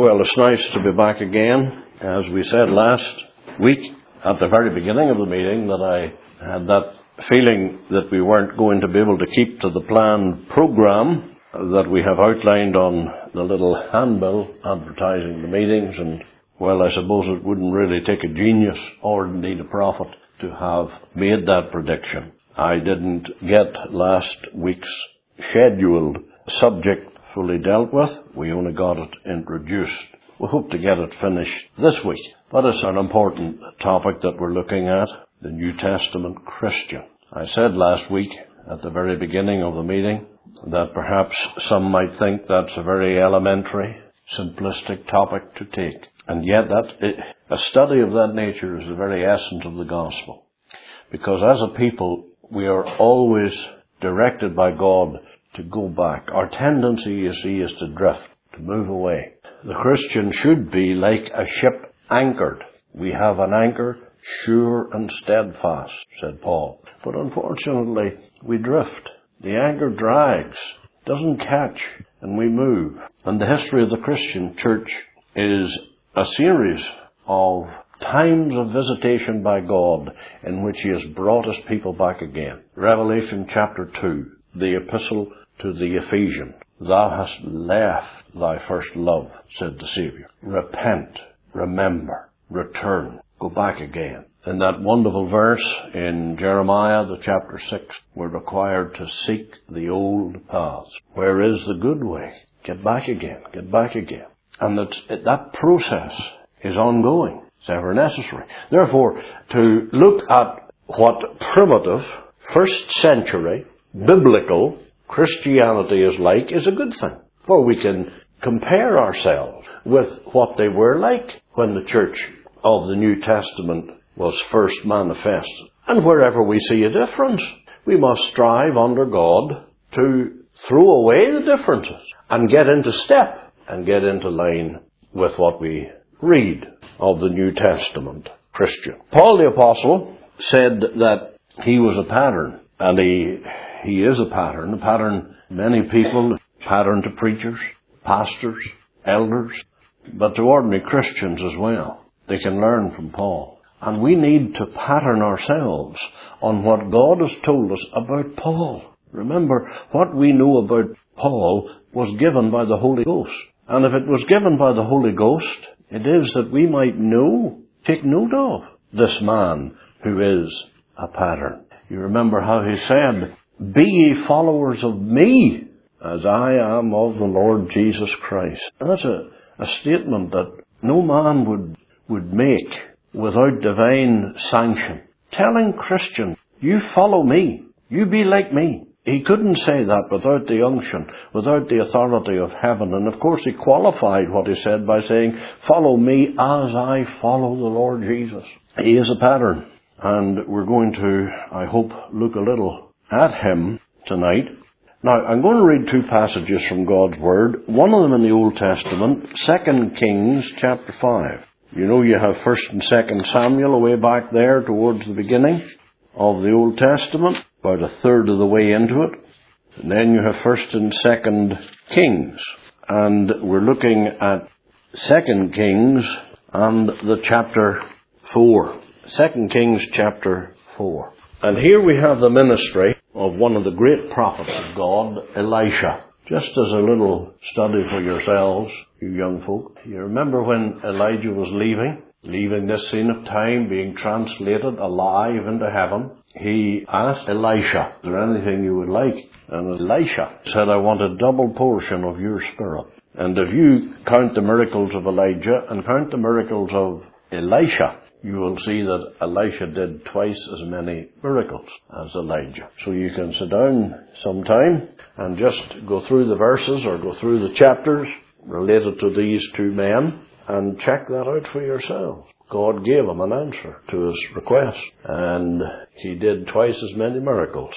Well, it's nice to be back again. As we said last week, at the very beginning of the meeting, that I had that feeling that we weren't going to be able to keep to the planned program that we have outlined on the little handbill advertising the meetings. And, well, I suppose it wouldn't really take a genius or indeed a prophet to have made that prediction. I didn't get last week's scheduled subject fully dealt with. We only got it introduced. We hope to get it finished this week. But it's an important topic that we're looking at, the New Testament Christian. I said last week at the very beginning of the meeting that perhaps some might think that's a very elementary, simplistic topic to take. And yet a study of that nature is the very essence of the gospel. Because as a people, we are always directed by God to go back. Our tendency, you see, is to drift, to move away. The Christian should be like a ship anchored. We have an anchor, sure and steadfast, said Paul. But unfortunately, we drift. The anchor drags, doesn't catch, and we move. And the history of the Christian church is a series of times of visitation by God in which He has brought His people back again. Revelation chapter 2, the epistle to the Ephesians. Thou hast left thy first love, said the Saviour. Repent, remember, return, go back again. In that wonderful verse in Jeremiah, the chapter 6, we're required to seek the old paths. Where is the good way? Get back again, get back again. And that process is ongoing. It's ever necessary. Therefore, to look at what primitive, first century, biblical Christianity is like is a good thing. For we can compare ourselves with what they were like when the church of the New Testament was first manifested. And wherever we see a difference, we must strive under God to throw away the differences and get into step and get into line with what we read of the New Testament Christian. Paul the Apostle said that he was a pattern, and he is a pattern. A pattern to many people, a pattern to preachers, pastors, elders, but to ordinary Christians as well. They can learn from Paul. And we need to pattern ourselves on what God has told us about Paul. Remember, what we know about Paul was given by the Holy Ghost. And if it was given by the Holy Ghost, it is that we might take note of this man who is a pattern. You remember how he said, "Be ye followers of me, as I am of the Lord Jesus Christ." And that's a statement that no man would make without divine sanction. Telling Christians, you follow me, you be like me. He couldn't say that without the unction, without the authority of heaven. And of course he qualified what he said by saying, follow me as I follow the Lord Jesus. He is a pattern. And we're going to, I hope, look a little at him tonight. Now, I'm going to read two passages from God's Word. One of them in the Old Testament, 2 Kings chapter 5. You know you have 1 and 2 Samuel away back there towards the beginning of the Old Testament, about a third of the way into it. And then you have 1 and 2 Kings. And we're looking at 2 Kings and the chapter 4. 2 Kings chapter 4. And here we have the ministry of one of the great prophets of God, Elisha. Just as a little study for yourselves, you young folk. You remember when Elijah was leaving this scene of time, being translated alive into heaven, he asked Elisha, is there anything you would like? And Elisha said, I want a double portion of your spirit. And if you count the miracles of Elijah and count the miracles of Elisha, you will see that Elisha did twice as many miracles as Elijah. So you can sit down sometime and just go through the verses or go through the chapters related to these two men and check that out for yourselves. God gave him an answer to his request, and he did twice as many miracles.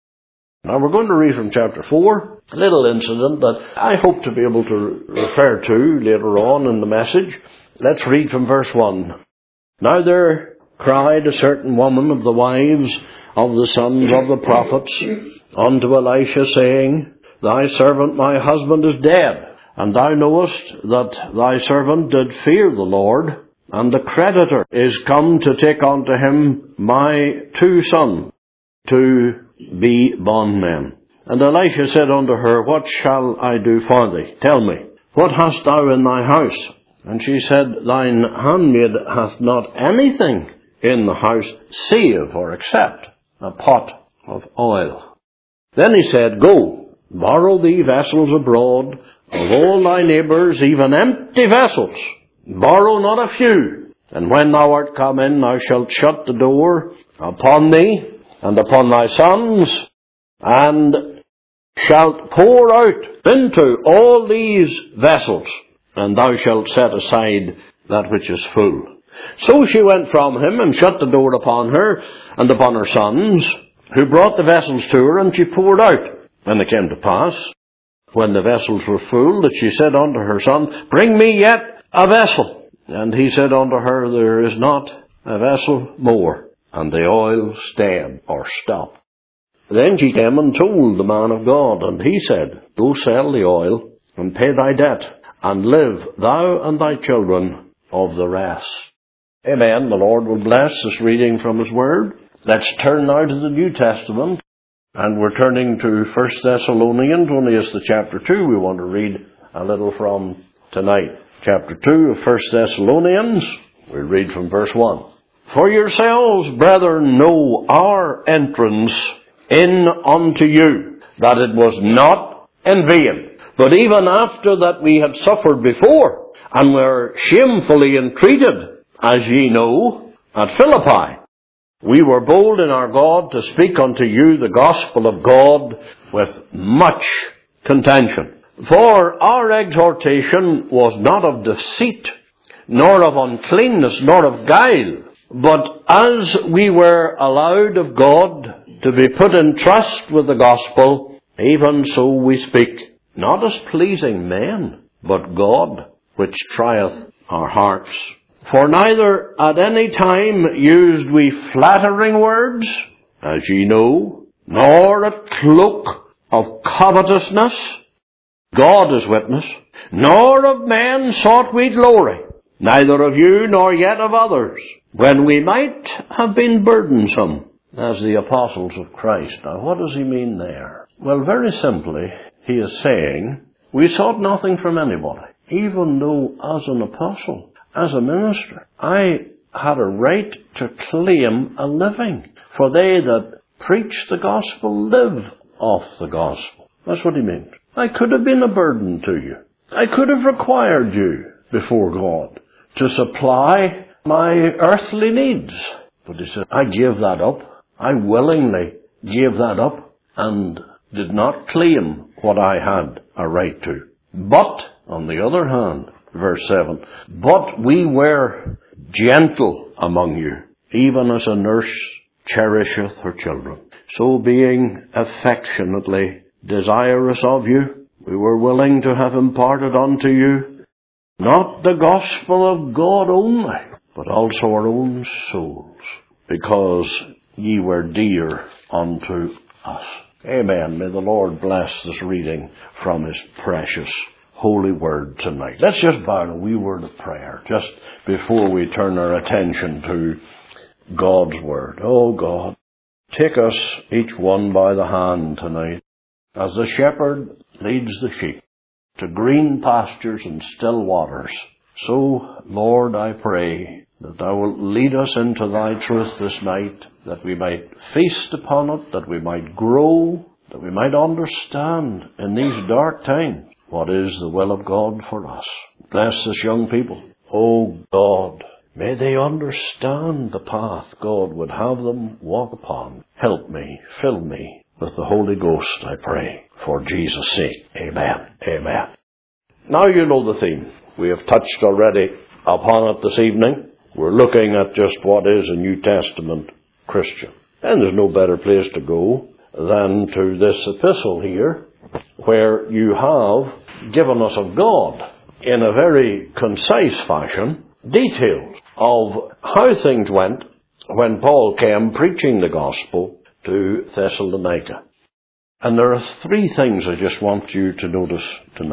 Now we're going to read from chapter 4, a little incident that I hope to be able to refer to later on in the message. Let's read from verse 1. Now there cried a certain woman of the wives of the sons of the prophets unto Elisha, saying, Thy servant my husband is dead, And thou knowest that thy servant did fear the Lord, and the creditor is come to take unto him my 2 sons to be bondmen. And Elisha said unto her, What shall I do for thee? Tell me, what hast thou in thy house? And she said, Thine handmaid hath not anything in the house, save or except a pot of oil. Then he said, Go, borrow thee vessels abroad of all thy neighbours, even empty vessels. Borrow not a few. And when thou art come in, thou shalt shut the door upon thee and upon thy sons, and shalt pour out into all these vessels, and thou shalt set aside that which is full. So she went from him, and shut the door upon her, and upon her sons, who brought the vessels to her, and she poured out. And it came to pass, when the vessels were full, that she said unto her son, Bring me yet a vessel. And he said unto her, There is not a vessel more. And the oil stayed, or stopped. Then she came and told the man of God, and he said, Go sell the oil, and pay thy debt, and live thou and thy children of the rest. Amen. The Lord will bless this reading from His Word. Let's turn now to the New Testament, and we're turning to 1 Thessalonians, only it's the chapter 2 we want to read a little from tonight. Chapter 2 of 1 Thessalonians, we read from verse 1. For yourselves, brethren, know our entrance in unto you, that it was not in vain. But even after that we had suffered before, and were shamefully entreated, as ye know, at Philippi, we were bold in our God to speak unto you the gospel of God with much contention. For our exhortation was not of deceit, nor of uncleanness, nor of guile, but as we were allowed of God to be put in trust with the gospel, even so we speak, not as pleasing men, but God, which trieth our hearts. For neither at any time used we flattering words, as ye know, nor a cloak of covetousness, God is witness, nor of men sought we glory, neither of you nor yet of others, when we might have been burdensome, as the apostles of Christ. Now, what does he mean there? Well, very simply, he is saying, we sought nothing from anybody, even though as an apostle, as a minister, I had a right to claim a living. For they that preach the gospel live off the gospel. That's what he means. I could have been a burden to you. I could have required you before God to supply my earthly needs. But he said, I gave that up. I willingly gave that up and did not claim what I had a right to. But, on the other hand, verse 7, but we were gentle among you, even as a nurse cherisheth her children. So being affectionately desirous of you, we were willing to have imparted unto you not the gospel of God only, but also our own souls, because ye were dear unto us. Amen. May the Lord bless this reading from His precious holy word tonight. Let's just bow in a wee word of prayer, just before we turn our attention to God's word. Oh God, take us each one by the hand tonight, as the shepherd leads the sheep to green pastures and still waters. So, Lord, I pray that Thou wilt lead us into Thy truth this night, that we might feast upon it, that we might grow, that we might understand in these dark times what is the will of God for us. Bless this young people. Oh God, may they understand the path God would have them walk upon. Help me, fill me with the Holy Ghost, I pray, for Jesus' sake. Amen. Amen. Now you know the theme. We have touched already upon it this evening. We're looking at just what is a New Testament Christian. And there's no better place to go than to this epistle here, where you have given us of God, in a very concise fashion, details of how things went when Paul came preaching the gospel to Thessalonica. And there are three things I just want you to notice tonight.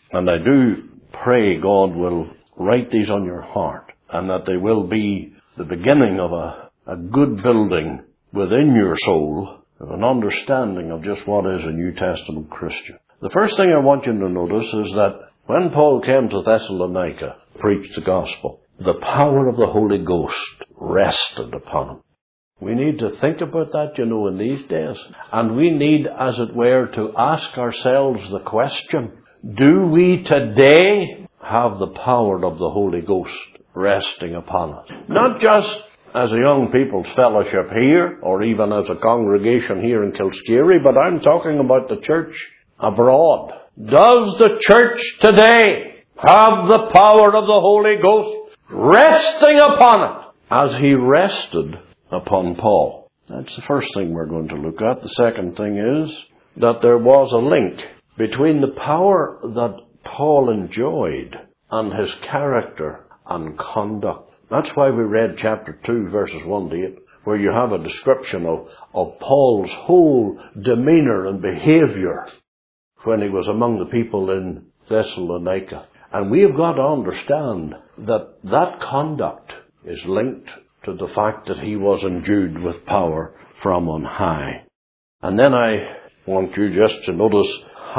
And I do pray God will write these on your heart, and that they will be the beginning of a good building within your soul, of an understanding of just what is a New Testament Christian. The first thing I want you to notice is that when Paul came to Thessalonica, preached the gospel, the power of the Holy Ghost rested upon him. We need to think about that, in these days. And we need, as it were, to ask ourselves the question, do we today have the power of the Holy Ghost resting upon us? Not just as a young people's fellowship here, or even as a congregation here in Kilskeary, but I'm talking about the church abroad. Does the church today have the power of the Holy Ghost resting upon it, as he rested upon Paul? That's the first thing we're going to look at. The second thing is that there was a link between the power that Paul enjoyed and his character and conduct. That's why we read chapter 2, verses 1 to 8, where you have a description of Paul's whole demeanour and behaviour when he was among the people in Thessalonica. And we have got to understand that conduct is linked to the fact that he was endued with power from on high. And then I want you just to notice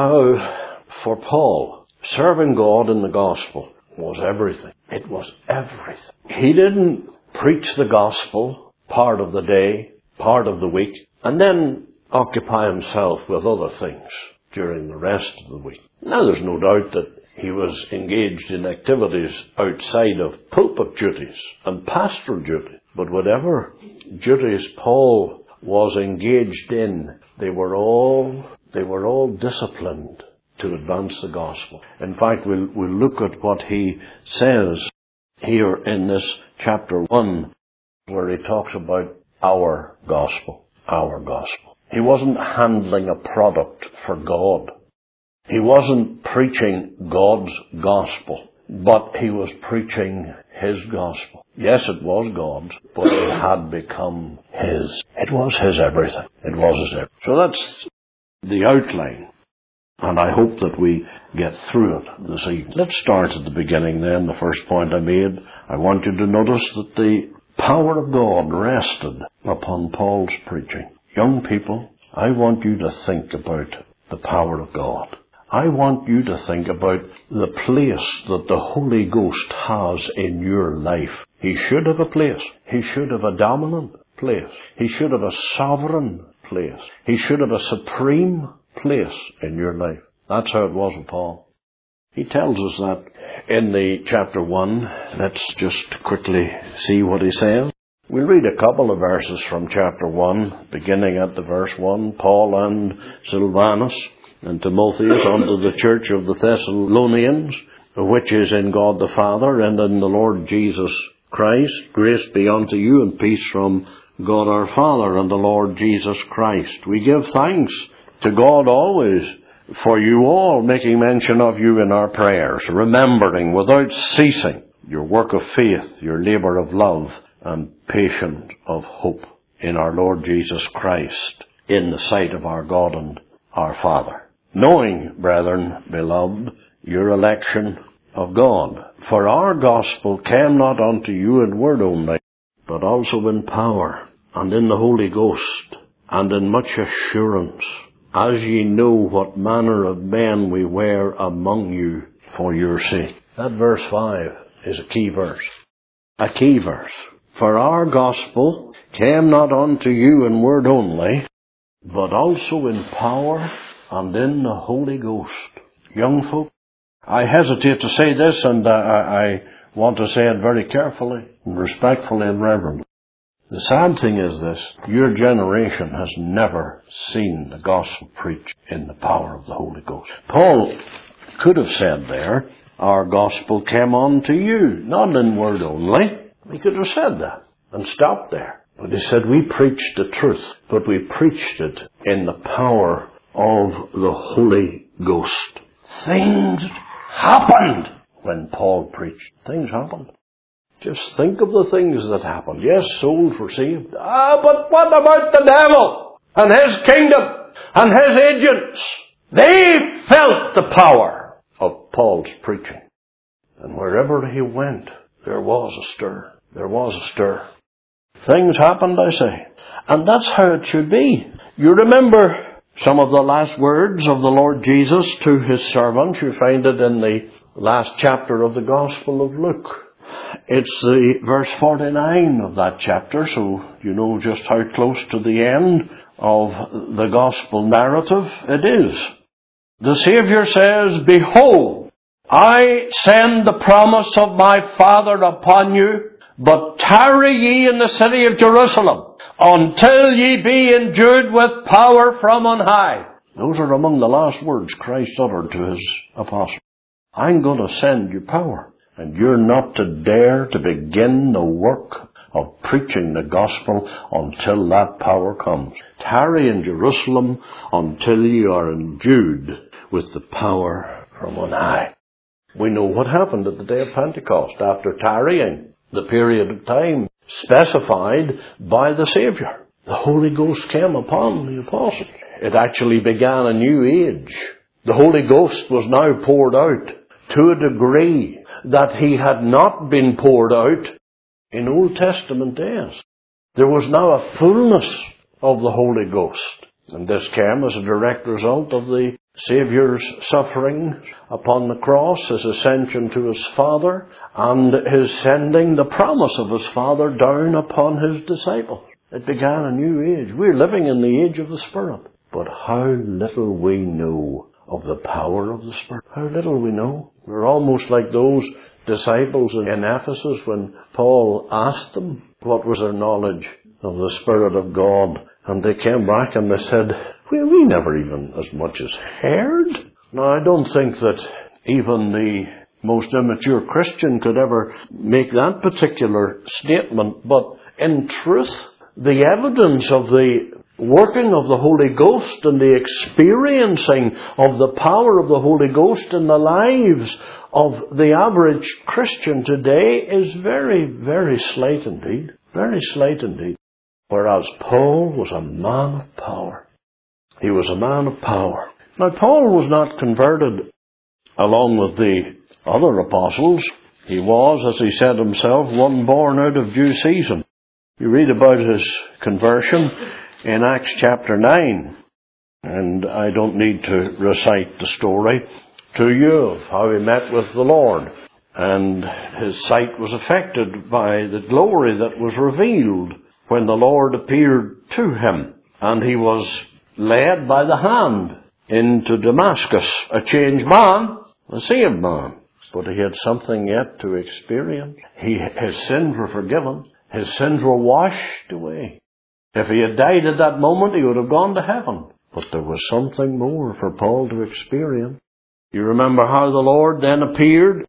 how, for Paul, serving God in the gospel was everything. It was everything. He didn't preach the gospel part of the day, part of the week, and then occupy himself with other things during the rest of the week. Now, there's no doubt that he was engaged in activities outside of pulpit duties and pastoral duties. But whatever duties Paul was engaged in, they were all disciplined to advance the gospel. In fact, we'll look at what he says here in this chapter 1, where he talks about our gospel. Our gospel. He wasn't handling a product for God. He wasn't preaching God's gospel, but he was preaching his gospel. Yes, it was God's, but it had become his. It was his everything. It was his everything. So that's the outline. And I hope that we get through it this evening. Let's start at the beginning then, the first point I made. I want you to notice that the power of God rested upon Paul's preaching. Young people, I want you to think about the power of God. I want you to think about the place that the Holy Ghost has in your life. He should have a place. He should have a dominant place. He should have a sovereign place. He should have a supreme place in your life. That's how it was with Paul. He tells us that in the chapter 1. Let's just quickly see what he says. We'll read a couple of verses from chapter 1, beginning at the verse 1. Paul and Silvanus and Timotheus unto the church of the Thessalonians, which is in God the Father and in the Lord Jesus Christ. Grace be unto you and peace from God our Father and the Lord Jesus Christ. We give thanks to God always for you all, making mention of you in our prayers, remembering without ceasing your work of faith, your labour of love, and patience of hope in our Lord Jesus Christ, in the sight of our God and our Father. Knowing, brethren, beloved, your election of God. For our gospel came not unto you in word only, but also in power, and in the Holy Ghost, and in much assurance, as ye know what manner of men we were among you for your sake. That verse 5 is a key verse. A key verse. For our gospel came not unto you in word only, but also in power and in the Holy Ghost. Young folk, I hesitate to say this, and I want to say it very carefully, and respectfully and reverently. The sad thing is this: your generation has never seen the gospel preached in the power of the Holy Ghost. Paul could have said there, our gospel came unto you, not in word only. He could have said that and stopped there. But he said, we preached the truth, but we preached it in the power of the Holy Ghost. Things happened when Paul preached. Things happened. Just think of the things that happened. Yes, souls were saved. But what about the devil and his kingdom and his agents? They felt the power of Paul's preaching. And wherever he went, there was a stir. There was a stir. Things happened, I say. And that's how it should be. You remember some of the last words of the Lord Jesus to his servants. You find it in the last chapter of the Gospel of Luke. It's the verse 49 of that chapter, so you know just how close to the end of the Gospel narrative it is. The Saviour says, "Behold, I send the promise of my Father upon you, but tarry ye in the city of Jerusalem, until ye be endued with power from on high." Those are among the last words Christ uttered to his apostles. I'm going to send you power, and you're not to dare to begin the work of preaching the gospel until that power comes. Tarry in Jerusalem until you are endued with the power from on high. We know what happened at the day of Pentecost after tarrying the period of time specified by the Saviour. The Holy Ghost came upon the apostles. It actually began a new age. The Holy Ghost was now poured out to a degree that he had not been poured out in Old Testament days. There was now a fullness of the Holy Ghost. And this came as a direct result of the Saviour's suffering upon the cross, his ascension to his Father, and his sending the promise of his Father down upon his disciples. It began a new age. We're living in the age of the Spirit. But how little we know of the power of the Spirit. How little we know. We're almost like those disciples in Ephesus when Paul asked them what was their knowledge of the Spirit of God. And they came back and they said, we never even as much as heard. Now, I don't think that even the most immature Christian could ever make that particular statement. But in truth, the evidence of the working of the Holy Ghost and the experiencing of the power of the Holy Ghost in the lives of the average Christian today is very, very slight indeed. Very slight indeed. Whereas Paul was a man of power. He was a man of power. Now, Paul was not converted along with the other apostles. He was, as he said himself, one born out of due season. You read about his conversion in Acts chapter 9. And I don't need to recite the story to you of how he met with the Lord. And his sight was affected by the glory that was revealed when the Lord appeared to him. And he was led by the hand into Damascus, a changed man, a saved man. But he had something yet to experience. His sins were forgiven. His sins were washed away. If he had died at that moment, he would have gone to heaven. But there was something more for Paul to experience. You remember how the Lord then appeared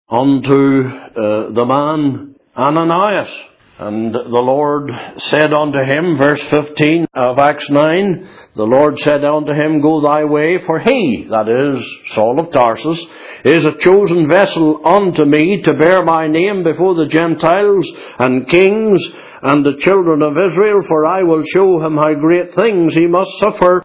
unto the man Ananias. And the Lord said unto him, verse 15 of Acts 9, the Lord said unto him, Go thy way, for he, that is, Saul of Tarsus, is a chosen vessel unto me to bear my name before the Gentiles and kings and the children of Israel, for I will show him how great things he must suffer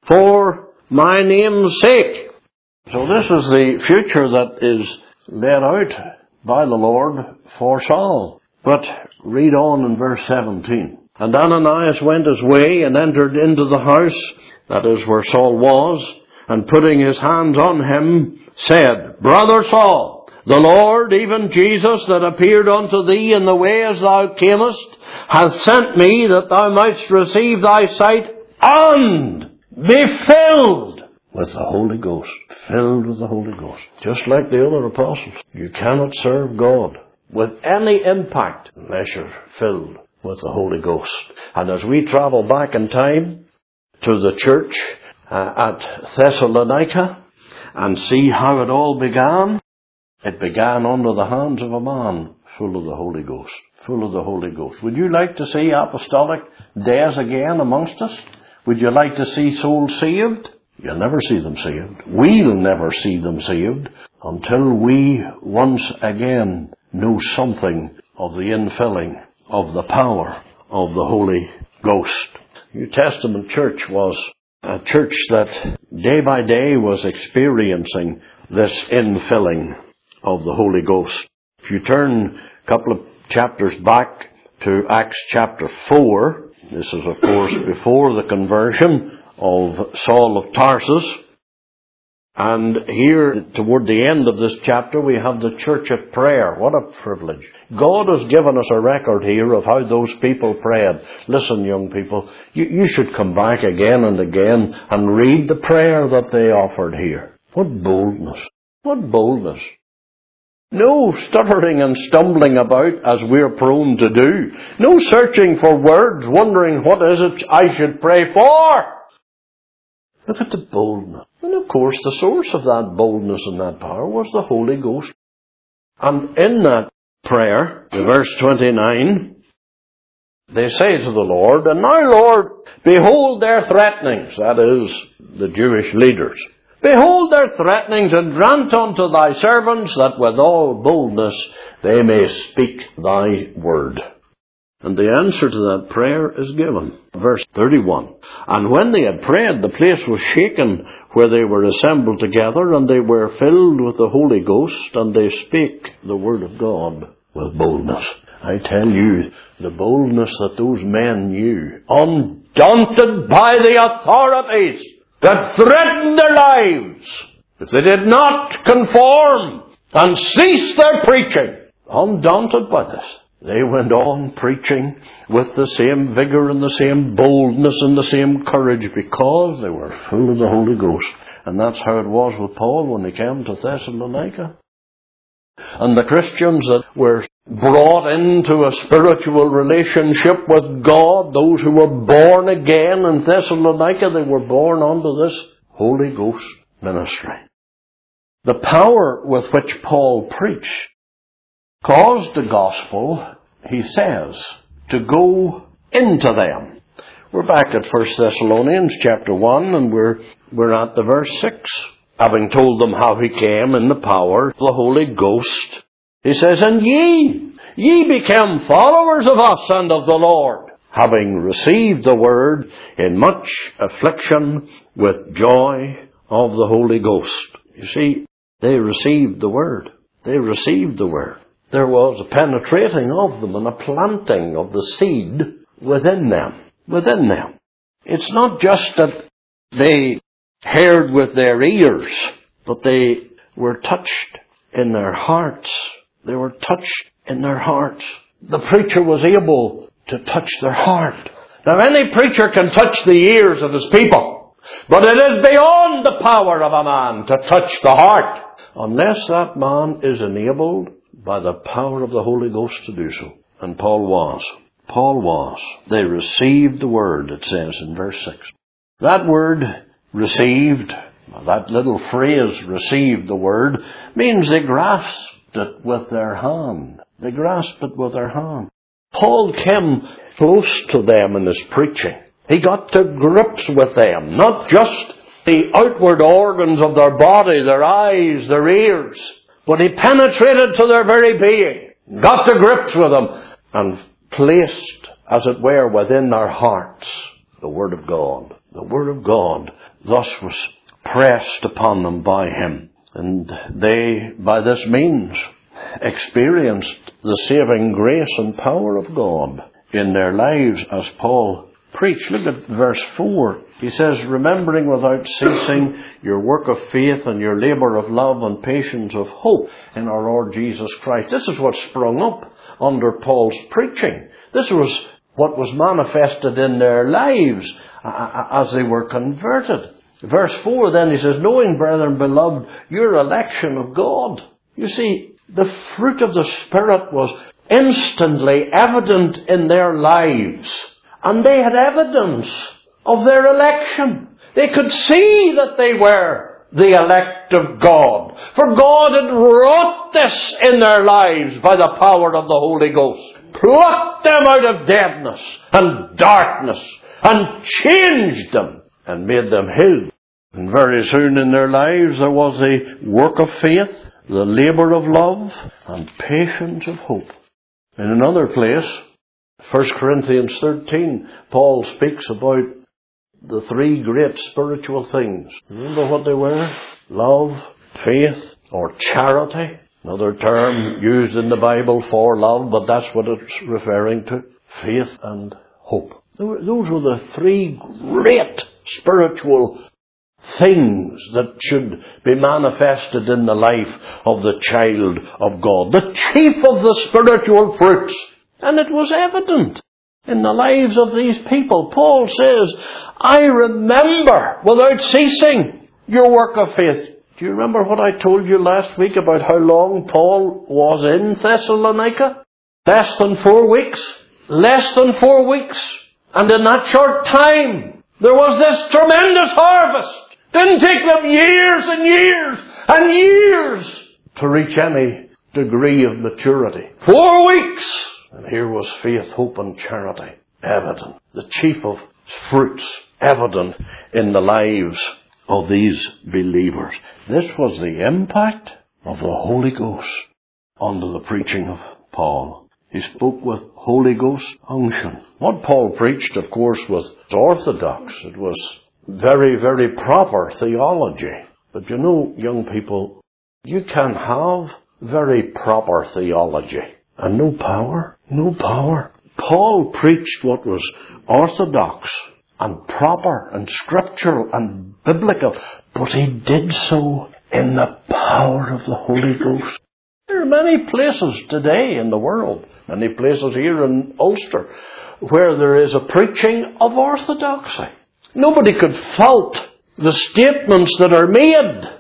for my name's sake. So this is the future that is laid out by the Lord for Saul. But read on in verse 17. And Ananias went his way and entered into the house, that is where Saul was, and putting his hands on him, said, Brother Saul, the Lord, even Jesus, that appeared unto thee in the way as thou camest, hath sent me that thou mightst receive thy sight and be filled with the Holy Ghost. Filled with the Holy Ghost. Just like the other apostles. You cannot serve God with any impact unless you're filled with the Holy Ghost. And as we travel back in time to the church at Thessalonica and see how it all began, it began under the hands of a man full of the Holy Ghost. Full of the Holy Ghost. Would you like to see apostolic days again amongst us? Would you like to see souls saved? You'll never see them saved. We'll never see them saved until we once again know something of the infilling of the power of the Holy Ghost. The New Testament church was a church that day by day was experiencing this infilling of the Holy Ghost. If you turn a couple of chapters back to Acts chapter 4, this is of course before the conversion of Saul of Tarsus. And here, toward the end of this chapter, we have the church of prayer. What a privilege. God has given us a record here of how those people prayed. Listen, young people, you should come back again and again and read the prayer that they offered here. What boldness. What boldness. No stuttering and stumbling about as we're prone to do. No searching for words, wondering what is it I should pray for. Look at the boldness. And of course, the source of that boldness and that power was the Holy Ghost. And in that prayer, in verse 29, they say to the Lord, "And now, Lord, behold their threatenings," that is, the Jewish leaders. "Behold their threatenings, and grant unto thy servants that with all boldness they may speak thy word." And the answer to that prayer is given. Verse 31. "And when they had prayed, the place was shaken where they were assembled together, and they were filled with the Holy Ghost, and they spake the word of God with boldness." I tell you, the boldness that those men knew, undaunted by the authorities that threatened their lives, if they did not conform and cease their preaching, undaunted by this, they went on preaching with the same vigor and the same boldness and the same courage because they were full of the Holy Ghost. And that's how it was with Paul when he came to Thessalonica. And the Christians that were brought into a spiritual relationship with God, those who were born again in Thessalonica, they were born unto this Holy Ghost ministry. The power with which Paul preached caused the gospel, he says, to go into them. We're back at 1 Thessalonians chapter 1, and we're at the verse 6. Having told them how he came in the power of the Holy Ghost, he says, "And ye became followers of us and of the Lord, having received the word in much affliction with joy of the Holy Ghost." You see, they received the word. They received the word. There was a penetrating of them and a planting of the seed within them. Within them. It's not just that they heard with their ears, but they were touched in their hearts. They were touched in their hearts. The preacher was able to touch their heart. Now, any preacher can touch the ears of his people, but it is beyond the power of a man to touch the heart, unless that man is enabled by the power of the Holy Ghost to do so. And Paul was. Paul was. They received the word, it says in verse 6. That word, received, that little phrase, received the word, means they grasped it with their hand. They grasped it with their hand. Paul came close to them in his preaching. He got to grips with them, not just the outward organs of their body, their eyes, their ears, but he penetrated to their very being, got to grips with them, and placed, as it were, within their hearts the Word of God. The Word of God thus was pressed upon them by him. And they, by this means, experienced the saving grace and power of God in their lives as Paul preached. Look at verse 4. He says, "Remembering without ceasing your work of faith and your labour of love and patience of hope in our Lord Jesus Christ." This is what sprung up under Paul's preaching. This was what was manifested in their lives as they were converted. Verse 4 then he says, "Knowing, brethren, beloved, your election of God." You see, the fruit of the Spirit was instantly evident in their lives. And they had evidence of their election. They could see that they were the elect of God. For God had wrought this in their lives by the power of the Holy Ghost. Plucked them out of deadness and darkness and changed them and made them His. And very soon in their lives there was the work of faith, the labour of love, and patience of hope. In another place, 1 Corinthians 13, Paul speaks about the three great spiritual things. Remember what they were? Love, faith, or charity. Another term used in the Bible for love, but that's what it's referring to. Faith and hope. Those were the three great spiritual things that should be manifested in the life of the child of God. The chief of the spiritual fruits. And it was evident in the lives of these people. Paul says, I remember without ceasing your work of faith. Do you remember what I told you last week about how long Paul was in Thessalonica? Less than 4 weeks. Less than 4 weeks. And in that short time, there was this tremendous harvest. Didn't take them years and years and years to reach any degree of maturity. 4 weeks. And here was faith, hope and charity evident. The chief of fruits evident in the lives of these believers. This was the impact of the Holy Ghost under the preaching of Paul. He spoke with Holy Ghost unction. What Paul preached, of course, was orthodox. It was very, very proper theology. But you know, young people, you can have very proper theology and no power. No power. Paul preached what was orthodox and proper and scriptural and biblical, but he did so in the power of the Holy Ghost. There are many places today in the world, many places here in Ulster, where there is a preaching of orthodoxy. Nobody could fault the statements that are made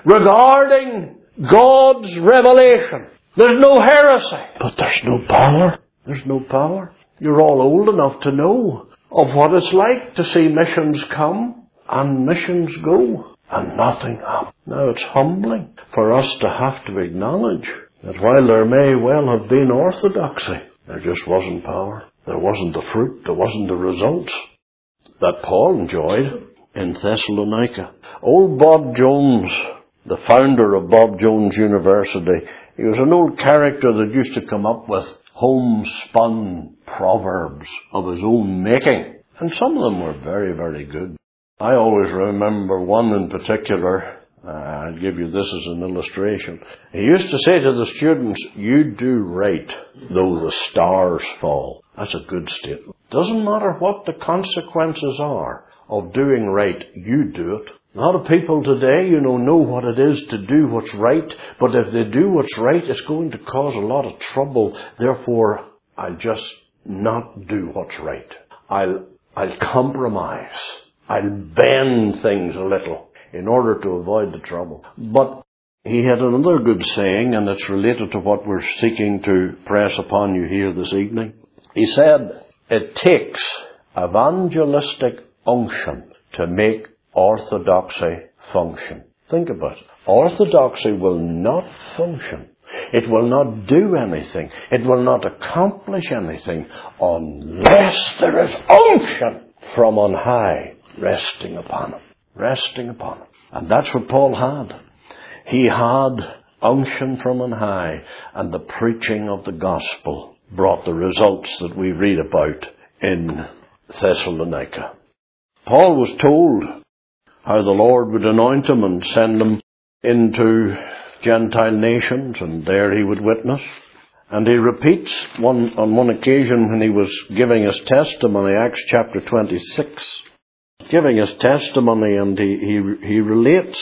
regarding God's revelation. There's no heresy, but there's no power. There's no power. You're all old enough to know of what it's like to see missions come and missions go and nothing happens. Now it's humbling for us to have to acknowledge that while there may well have been orthodoxy, there just wasn't power. There wasn't the fruit. There wasn't the results that Paul enjoyed in Thessalonica. Old Bob Jones, the founder of Bob Jones University, he was an old character that used to come up with homespun proverbs of his own making. And some of them were very, very good. I always remember one in particular. I'll give you this as an illustration. He used to say to the students, you do right, though the stars fall. That's a good statement. Doesn't matter what the consequences are of doing right, you do it. A lot of people today, know what it is to do what's right, but if they do what's right, it's going to cause a lot of trouble. Therefore, I'll just not do what's right. I'll compromise. I'll bend things a little in order to avoid the trouble. But he had another good saying, and it's related to what we're seeking to press upon you here this evening. He said, it takes evangelistic unction to make orthodoxy function. Think about it. Orthodoxy will not function. It will not do anything. It will not accomplish anything unless there is unction from on high resting upon it. Resting upon it. And that's what Paul had. He had unction from on high, and the preaching of the gospel brought the results that we read about in Thessalonica. Paul was told how the Lord would anoint him and send him into Gentile nations, and there he would witness. And he repeats on one occasion when he was giving his testimony, Acts chapter 26, giving his testimony, and he relates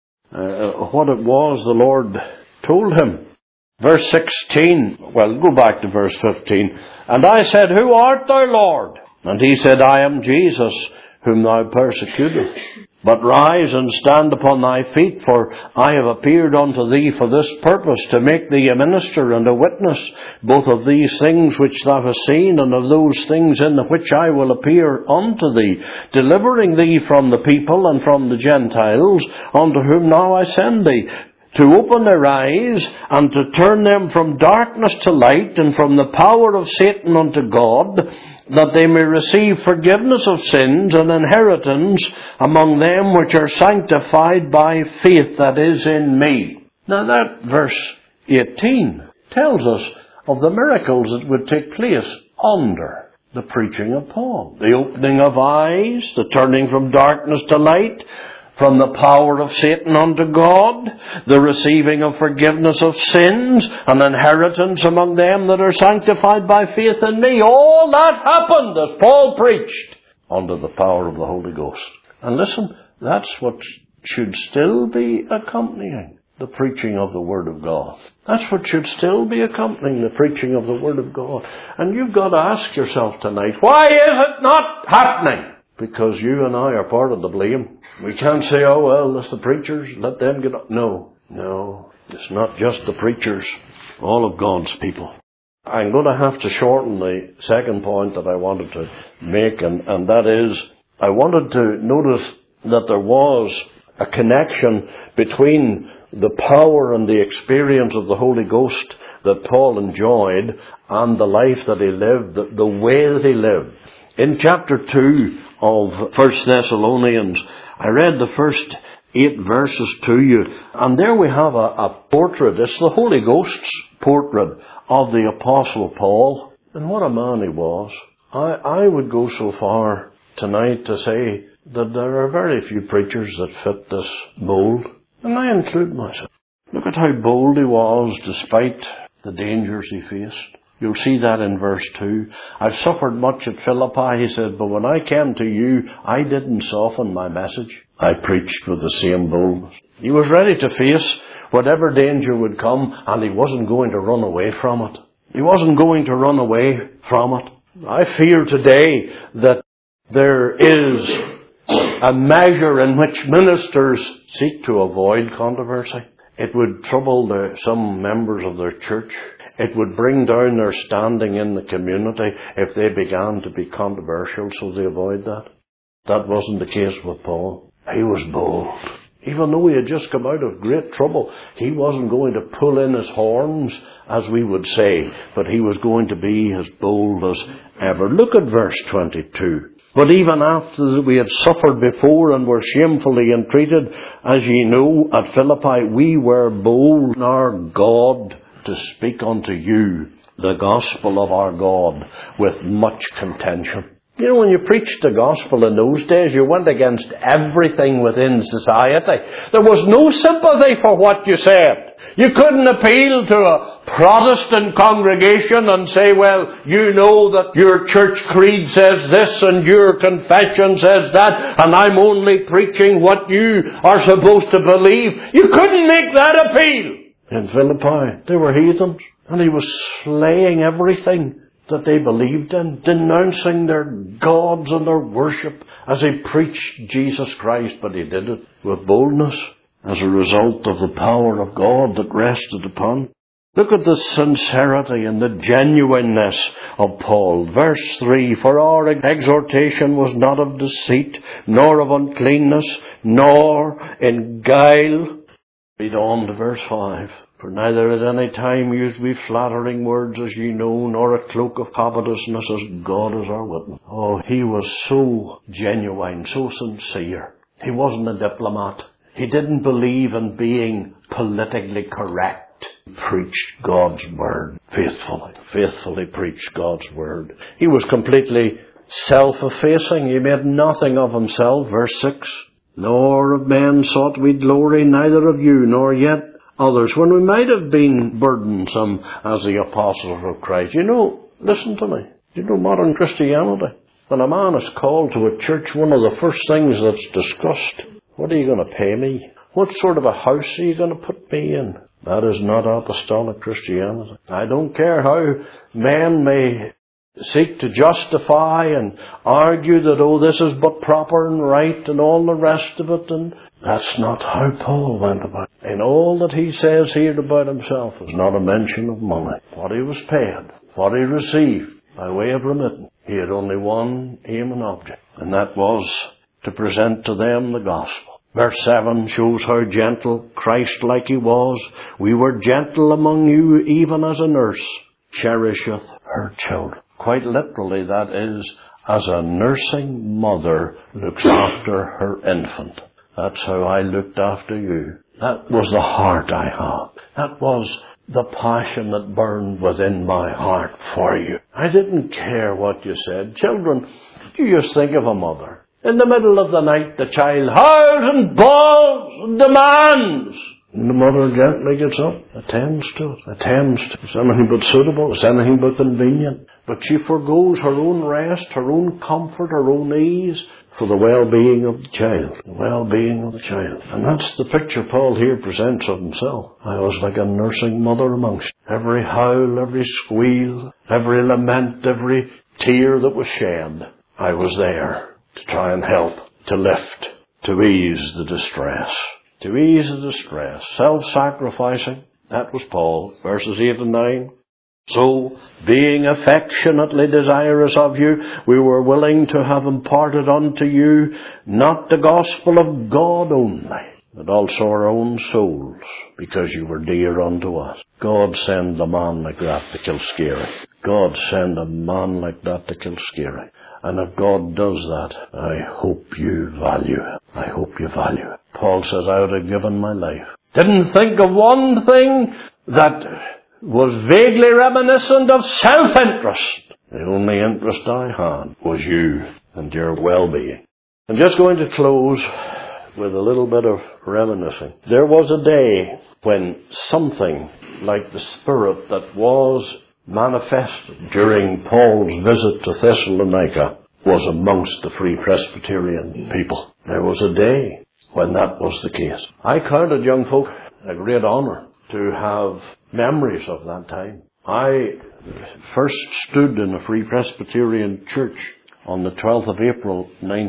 what it was the Lord told him. Verse 16, go back to verse 15. And I said, who art thou, Lord? And he said, I am Jesus, whom thou persecutest. But rise and stand upon thy feet, for I have appeared unto thee for this purpose, to make thee a minister and a witness, both of these things which thou hast seen, and of those things in the which I will appear unto thee, delivering thee from the people and from the Gentiles, unto whom now I send thee, to open their eyes, and to turn them from darkness to light, and from the power of Satan unto God, that they may receive forgiveness of sins and inheritance among them which are sanctified by faith that is in me. Now that verse 18 tells us of the miracles that would take place under The preaching of Paul. The opening of eyes, the turning from darkness to light, from the power of Satan unto God, the receiving of forgiveness of sins, an inheritance among them that are sanctified by faith in me. All that happened as Paul preached under the power of the Holy Ghost. And listen, that's what should still be accompanying the preaching of the Word of God. That's what should still be accompanying the preaching of the Word of God. And you've got to ask yourself tonight, why is it not happening? Because you and I are part of the blame. We can't say, oh well, it's the preachers, let them get up. No, it's not just the preachers, all of God's people. I'm going to have to shorten the second point that I wanted to make, and that is, I wanted to notice that there was a connection between the power and the experience of the Holy Ghost that Paul enjoyed and the life that he lived, the way that he lived. In chapter 2 of 1 Thessalonians, I read the first 8 verses to you, and there we have a portrait. It's the Holy Ghost's portrait of the Apostle Paul. And what a man he was. I would go so far tonight to say that there are very few preachers that fit this mold, and I include myself. Look at how bold he was despite the dangers he faced. You'll see that in verse 2. I've suffered much at Philippi, he said, but when I came to you, I didn't soften my message. I preached with the same boldness. He was ready to face whatever danger would come, and he wasn't going to run away from it. He wasn't going to run away from it. I fear today that there is a measure in which ministers seek to avoid controversy. It would trouble some members of their church. It would bring down their standing in the community if they began to be controversial, so they avoid that. That wasn't the case with Paul. He was bold. Even though he had just come out of great trouble, he wasn't going to pull in his horns, as we would say, but he was going to be as bold as ever. Look at verse 22. But even after that we had suffered before and were shamefully entreated, as ye know, at Philippi, we were bold in our God to speak unto you the gospel of our God with much contention. You know, when you preached the gospel in those days, you went against everything within society. There was no sympathy for what you said. You couldn't appeal to a Protestant congregation and say, well, you know that your church creed says this and your confession says that, and I'm only preaching what you are supposed to believe. You couldn't make that appeal. In Philippi, they were heathens, and he was slaying everything that they believed in, denouncing their gods and their worship as he preached Jesus Christ, but he did it with boldness as a result of the power of God that rested upon. Look at the sincerity and the genuineness of Paul. Verse 3, for our exhortation was not of deceit, nor of uncleanness, nor in guile. Read on to verse 5. For neither at any time used we flattering words, as ye know, nor a cloak of covetousness, as God is our witness. Oh, he was so genuine, so sincere. He wasn't a diplomat. He didn't believe in being politically correct. He preached God's word faithfully preached God's word. He was completely self-effacing. He made nothing of himself. Verse 6. Nor of men sought we glory, neither of you, nor yet others, when we might have been burdensome as the apostles of Christ. You know, listen to me. You know, modern Christianity, when a man is called to a church, one of the first things that's discussed, what are you going to pay me? What sort of a house are you going to put me in? That is not apostolic Christianity. I don't care how men may seek to justify and argue that, oh, this is but proper and right and all the rest of it. And that's not how Paul went about it. In all that he says here about himself is not a mention of money. What he was paid, what he received by way of remittance. He had only one aim and object, and that was to present to them the gospel. Verse 7 shows how gentle, Christ-like he was. We were gentle among you, even as a nurse cherisheth her children. Quite literally, that is, as a nursing mother looks after her infant. That's how I looked after you. That was the heart I had. That was the passion that burned within my heart for you. I didn't care what you said. Children, you just think of a mother. In the middle of the night, the child howls and bawls and demands. And the mother gently gets up, attends to it. It's anything but suitable, it's anything but convenient. But she forgoes her own rest, her own comfort, her own ease for the well-being of the child. The well-being of the child. And that's the picture Paul here presents of himself. I was like a nursing mother amongst you. Every howl, every squeal, every lament, every tear that was shed, I was there to try and help, to lift, to ease the distress. To ease the distress. Self-sacrificing. That was Paul. Verses 8 and 9. So, being affectionately desirous of you, we were willing to have imparted unto you not the gospel of God only, but also our own souls, because you were dear unto us. God send a man like that to Kilscary. God send a man like that to Kilscary. And if God does that, I hope you value it. I hope you value it. Paul says, I would have given my life. Didn't think of one thing that was vaguely reminiscent of self-interest. The only interest I had was you and your well-being. I'm just going to close with a little bit of reminiscing. There was a day when something like the Spirit that was manifested during Paul's visit to Thessalonica was amongst the Free Presbyterian people. There was a day when that was the case. I counted, young folk, a great honour to have memories of that time. I first stood in a Free Presbyterian church on the 12th of April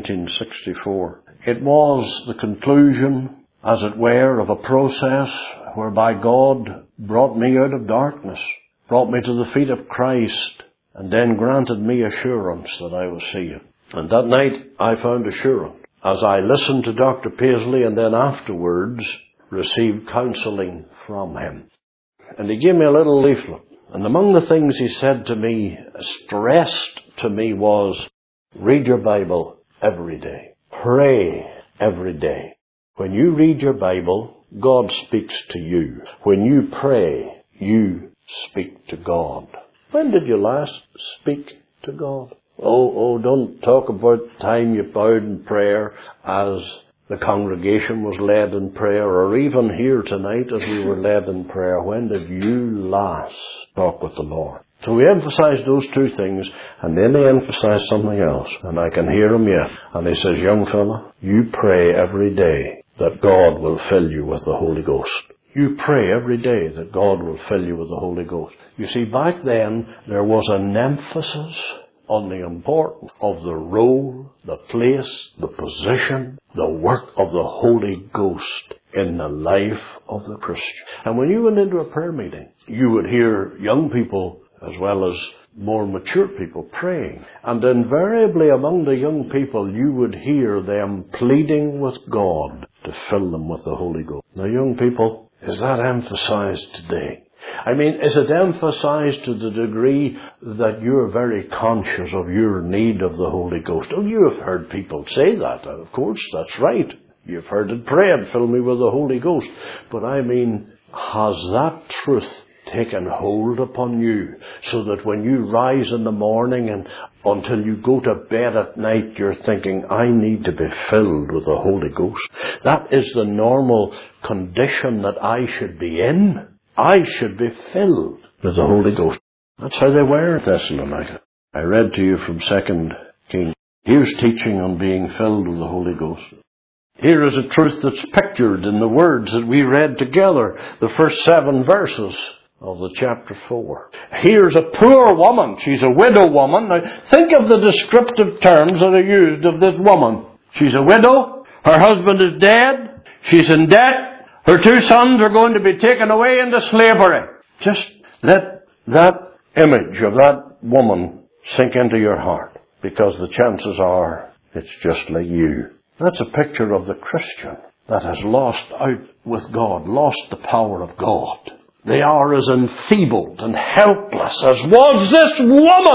1964. It was the conclusion, as it were, of a process whereby God brought me out of darkness, brought me to the feet of Christ, and then granted me assurance that I was saved. And that night I found assurance as I listened to Dr. Paisley and then afterwards received counselling from him. And he gave me a little leaflet. And among the things he said to me, stressed to me, was read your Bible every day. Pray every day. When you read your Bible, God speaks to you. When you pray, you speak to God. When did you last speak to God? Oh, don't talk about the time you bowed in prayer as the congregation was led in prayer, or even here tonight as we were led in prayer. When did you last talk with the Lord? So we emphasized those two things, and then they emphasized something else, and I can hear him yet. And he says, young fella, you pray every day that God will fill you with the Holy Ghost. You pray every day that God will fill you with the Holy Ghost. You see, back then, there was an emphasis on the importance of the role, the place, the position, the work of the Holy Ghost in the life of the Christian. And when you went into a prayer meeting, you would hear young people as well as more mature people praying. And invariably among the young people, you would hear them pleading with God to fill them with the Holy Ghost. Now, young people, is that emphasized today? I mean, is it emphasized to the degree that you're very conscious of your need of the Holy Ghost? Oh, you have heard people say that. Of course, that's right. You've heard it prayed, fill me with the Holy Ghost. But I mean, has that truth taken hold upon you so that when you rise in the morning and until you go to bed at night, you're thinking, I need to be filled with the Holy Ghost? That is the normal condition that I should be in. I should be filled with the Holy Ghost. That's how they were in Thessalonica. I read to you from 2 Kings. Here's teaching on being filled with the Holy Ghost. Here is a truth that's pictured in the words that we read together, the first 7 verses of the chapter 4. Here's a poor woman. She's a widow woman. Now, think of the descriptive terms that are used of this woman. She's a widow. Her husband is dead. She's in debt. Her 2 sons are going to be taken away into slavery. Just let that image of that woman sink into your heart, because the chances are it's just like you. That's a picture of the Christian that has lost out with God, lost the power of God. They are as enfeebled and helpless as was this woman.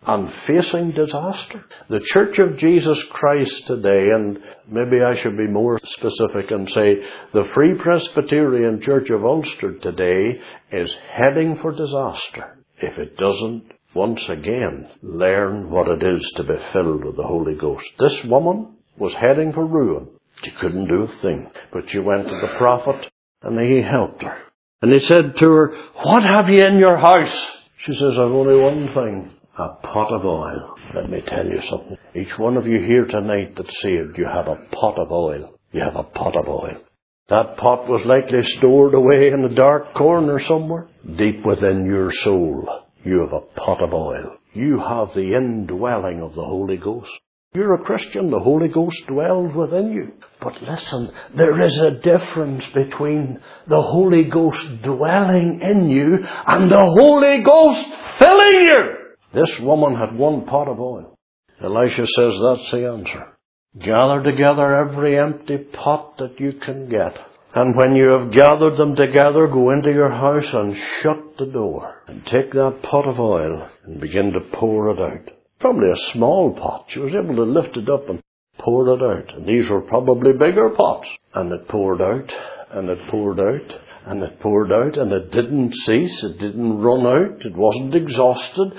and facing disaster. The Church of Jesus Christ today, and maybe I should be more specific and say the Free Presbyterian Church of Ulster today is heading for disaster if it doesn't once again learn what it is to be filled with the Holy Ghost. This woman was heading for ruin. She couldn't do a thing, but she went to the prophet and he helped her. And he said to her, "What have you in your house?" She says, "I've only one thing, a pot of oil." Let me tell you something. Each one of you here tonight that's saved, you have a pot of oil. You have a pot of oil. That pot was likely stored away in a dark corner somewhere. Deep within your soul, you have a pot of oil. You have the indwelling of the Holy Ghost. You're a Christian, the Holy Ghost dwells within you. But listen, there is a difference between the Holy Ghost dwelling in you and the Holy Ghost filling you. This woman had one pot of oil. Elisha says that's the answer. Gather together every empty pot that you can get. And when you have gathered them together, go into your house and shut the door. And take that pot of oil and begin to pour it out. Probably a small pot. She was able to lift it up and pour it out. And these were probably bigger pots. And it poured out, and it poured out, and it poured out, and it didn't cease. It didn't run out. It wasn't exhausted.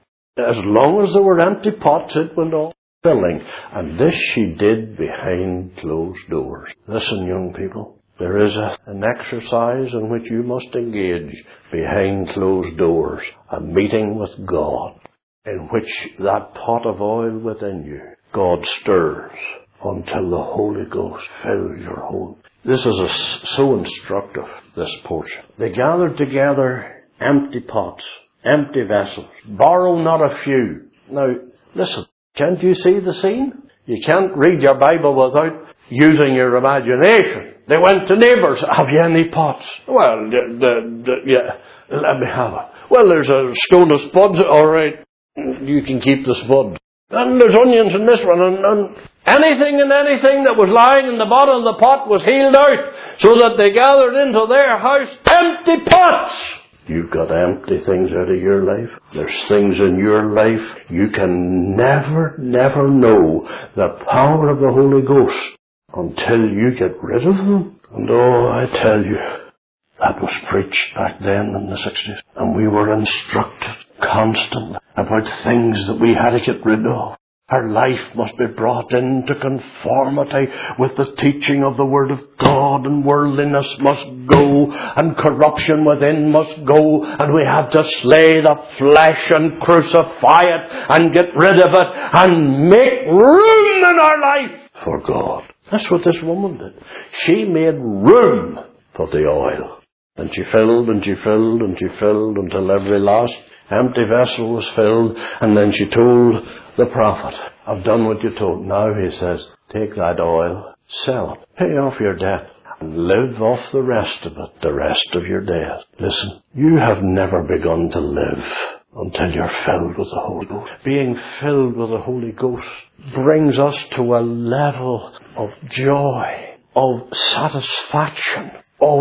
As long as there were empty pots, it went on filling. And this she did behind closed doors. Listen, young people. There is an exercise in which you must engage behind closed doors. A meeting with God, in which that pot of oil within you, God stirs until the Holy Ghost fills your home. This is so instructive, this portion. They gathered together empty pots, empty vessels. Borrow not a few. Now, listen, can't you see the scene? You can't read your Bible without using your imagination. They went to neighbours. "Have you any pots?" "Well, yeah, let me have it." "Well, there's a stone of spuds." "All right. You can keep the spud." "And there's onions in this one." And anything and anything that was lying in the bottom of the pot was healed out, so that they gathered into their house empty pots. You've got empty things out of your life. There's things in your life you can never know the power of the Holy Ghost until you get rid of them. And I tell you, that was preached back then in the 60s. And we were instructed constantly about things that we had to get rid of. Our life must be brought into conformity with the teaching of the Word of God, and worldliness must go, and corruption within must go, and we have to slay the flesh and crucify it and get rid of it and make room in our life for God. That's what this woman did. She made room for the oil. And she filled and she filled and she filled until every last empty vessel was filled. And then she told the prophet, "I've done what you told." Now, he says, take that oil, sell it, pay off your debt, and live off the rest of it, the rest of your days. Listen, you have never begun to live until you're filled with the Holy Ghost. Being filled with the Holy Ghost brings us to a level of joy, of satisfaction, of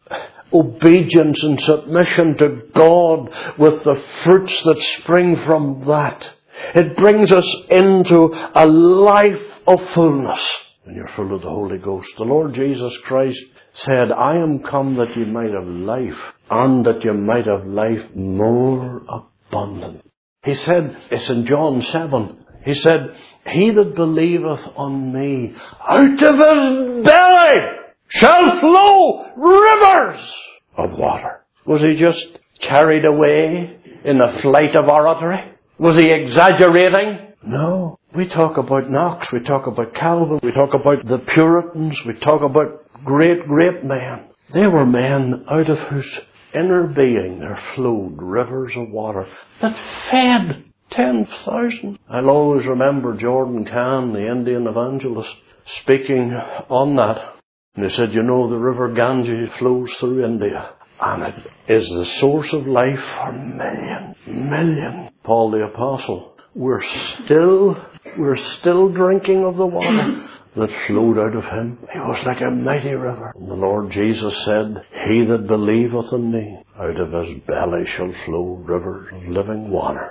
obedience and submission to God with the fruits that spring from that. It brings us into a life of fullness. When you're full of the Holy Ghost, the Lord Jesus Christ said, "I am come that you might have life, and that you might have life more abundant." He said, it's in John 7, he said, "He that believeth on me, out of his belly shall flow rivers of water." Was he just carried away in a flight of oratory? Was he exaggerating? No. We talk about Knox, we talk about Calvin, we talk about the Puritans, we talk about great men. They were men out of whose inner being there flowed rivers of water that fed 10,000. I'll always remember Jordan Kahn, the Indian evangelist, speaking on that. And he said, "You know, the river Ganges flows through India, and it is the source of life for millions. Paul the Apostle, we're still drinking of the water that flowed out of him. He was like a mighty river." And the Lord Jesus said, "He that believeth in me, out of his belly shall flow rivers of living water."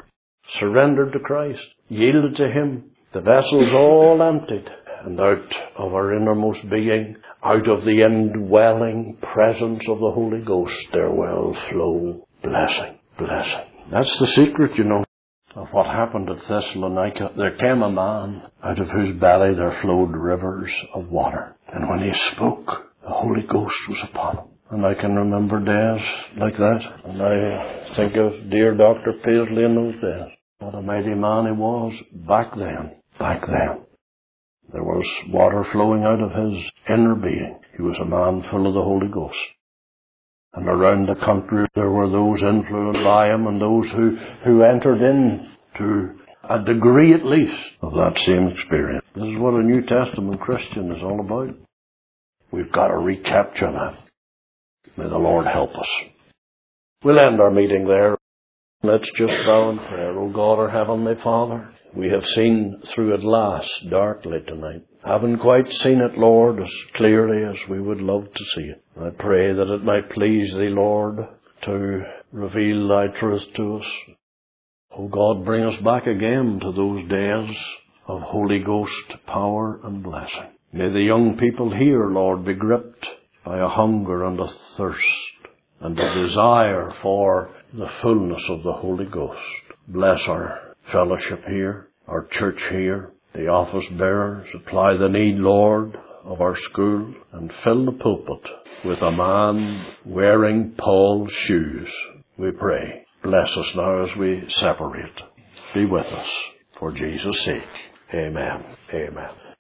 surrendered to Christ, yielded to Him, the vessel's all emptied, and out of our innermost being, out of the indwelling presence of the Holy Ghost, there will flow blessing, blessing. That's the secret, of what happened at Thessalonica. There came a man out of whose belly there flowed rivers of water. And when he spoke, the Holy Ghost was upon him. And I can remember days like that. And I think of dear Dr. Paisley in those days. What a mighty man he was back then. Back then. There was water flowing out of his inner being. He was a man full of the Holy Ghost. And around the country there were those influenced by him and those who entered into a degree at least of that same experience. This is what a New Testament Christian is all about. We've got to recapture that. May the Lord help us. We'll end our meeting there. Let's just bow in prayer. O God, our Heavenly Father, we have seen through at last darkly tonight. Haven't quite seen it, Lord, as clearly as we would love to see it. I pray that it might please Thee, Lord, to reveal Thy truth to us. O God, bring us back again to those days of Holy Ghost power and blessing. May the young people here, Lord, be gripped by a hunger and a thirst and a desire for the fullness of the Holy Ghost. Bless our fellowship here, our church here, the office bearers. Supply the need, Lord, of our school, and fill the pulpit with a man wearing Paul's shoes, we pray. Bless us now as we separate. Be with us for Jesus' sake. Amen. Amen.